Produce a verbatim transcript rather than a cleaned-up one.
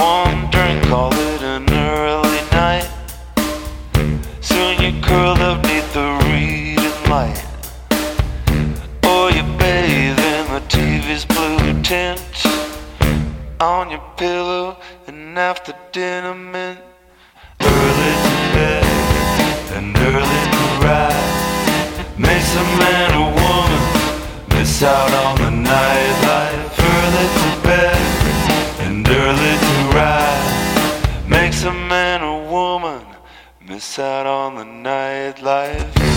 one drink, call it an early night. Soon you're curled up neath the reading light, or you bathe in the T V's blue tint on your pillow, and after dinner mint. Early to bed and early to rise makes a man or woman miss out on the nightlife. Early to bed and early to rise makes a man or woman miss out on the nightlife.